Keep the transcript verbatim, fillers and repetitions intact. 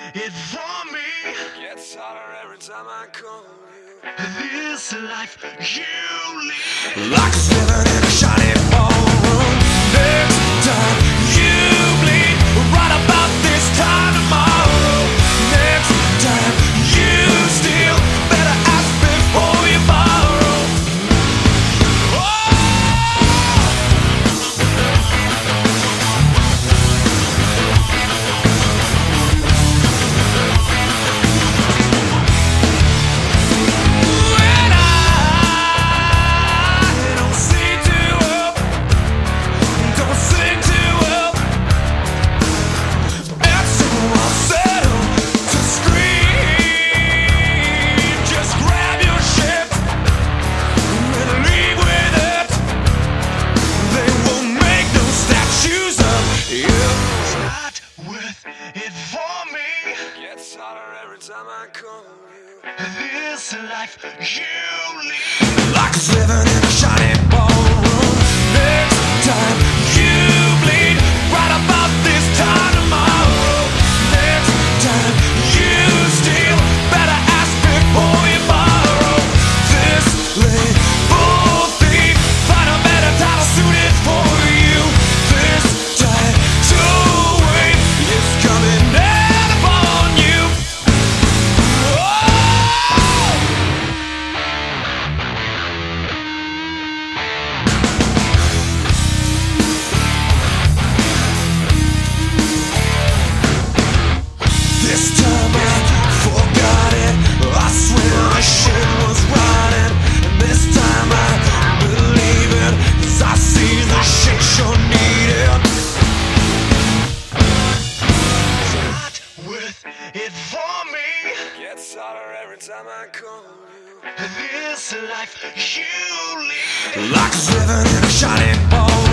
it for me. Gets harder every time I call you. This life you lead, Like a living in a shiny ballroom. Next time you bleed, right about this time tomorrow. Next time you steal, better ask before you borrow. Oh! When I don't see too well, don't sing too well, and so I'll settle to scream. Just grab your shit and leave with it. They won't make no statues of you. start with it for me. Gets harder every time I call you. This life you lead, Like it's living in a shiny ballroom. Next time you bleed, right about this time tomorrow. Next time you steal, better ask before you borrow. This label thief, find a better title suited for you. This tattoo wave is coming down upon you. Oh! This time I forgot it. I swear I shit was rotted. And this time I believe it, 'cause I see the shit you're needing. start with it for me. Gets harder every time I call you. This life you lead, Like it's living in a shiny ball.